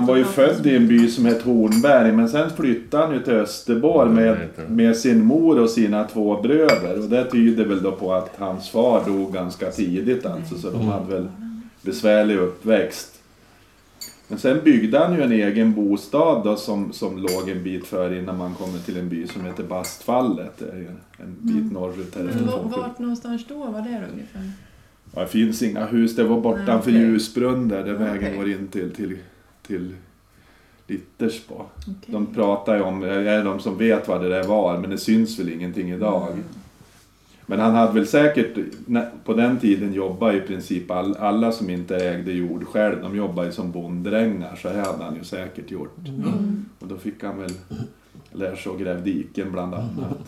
var ju född i en by som heter Hornberg, men sen flyttade han ju till Österborg med sin mor och sina 2 bröder. Och det tyder väl då på att hans far dog ganska tidigt alltså, så de hade väl besvärlig uppväxt. Men sen byggde han ju en egen bostad då, som låg en bit för innan man kommer till en by som heter Bastfallet. Det är en bit norrut. Vart någonstans då var det ungefär? Ja, det finns inga hus, det var bortanför Ljusbrunn där vägen går in till Littersbo. Okay. De pratar ju om, är de som vet vad det där var, men det syns väl ingenting idag. Men han hade väl säkert, på den tiden jobbade i princip alla som inte ägde jord själv, de jobbade ju som bonddrängar, så här hade han ju säkert gjort. Och då fick han väl lära sig att gräva diken bland annat.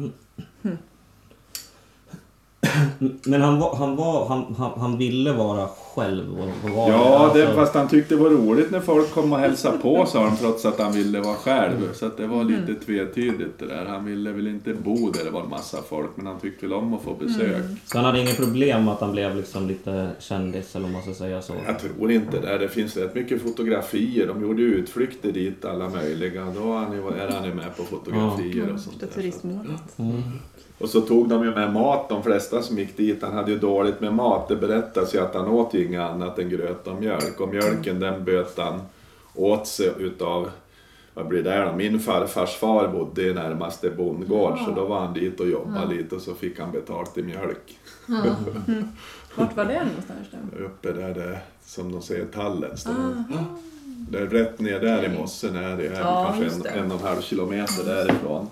Men han ville vara själv och vara alltså... fast han tyckte det var roligt när folk kom och hälsade på, sa de, trots att han ville vara själv. Så att det var lite tvetydigt det där. Han ville väl inte bo där det var en massa folk, men han tyckte väl om att få besök. Så han hade inget problem med att han blev liksom lite kändis, eller om man ska säga så? Jag tror inte det. Det finns rätt mycket fotografier. De gjorde utflykter dit, alla möjliga. Då är han ju med på fotografier och sånt där. Turistmålet. Och så tog de ju med mat, de flesta som gick dit. Han hade ju dåligt med mat. Det berättas ju att han åt ju inget annat än gröt och mjölk. Och mjölken den böt han åt sig utav, vad blir det då? Min farfars far bodde i närmaste bondgård. Så då var han dit och jobbade lite och så fick han betalt i mjölk. Vart var det någonstans då? Uppe där som de säger tallen. Det är rätt ner där i mossen är det kanske 1,5 kilometer därifrån.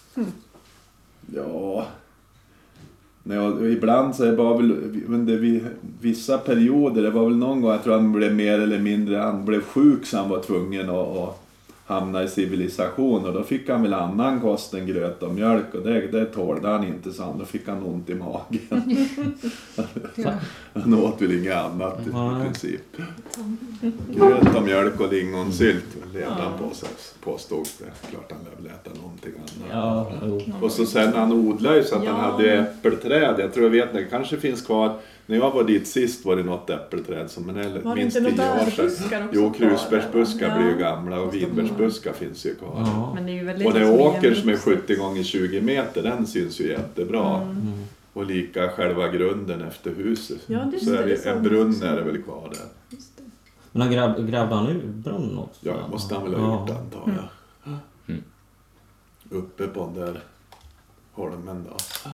Ja, ibland så var väl under vissa perioder, det var väl någon gång jag tror han blev mer eller mindre, han blev sjuk så han var tvungen att hamna i civilisation, och då fick han väl annan kost än gröt och mjölk, och det tålde han inte, så då fick han ont i magen. Han åt väl inget annat i princip. Gröt och mjölk och lingonsylt levde han på, så påstods det. Klart han levde äta någonting annat. Och så sen han odlade ju så att han hade äppelträd. Jag tror jag vet, det kanske finns kvar. När jag var dit sist var det något äppelträd som minst 10 år sedan. Jo, krusbärsbuskar blir ju gamla och vinbärsbuskar finns ju kvar. Men det är ju väldigt och det åker som är 70 gånger 20 meter, den syns ju jättebra. Och lika själva grunden efter huset. Så är det, en brunn är det väl kvar där. Men grävde han ur brunnen också? Ja, måste han väl ha gjort, antar jag. Uppe på den där holmen då.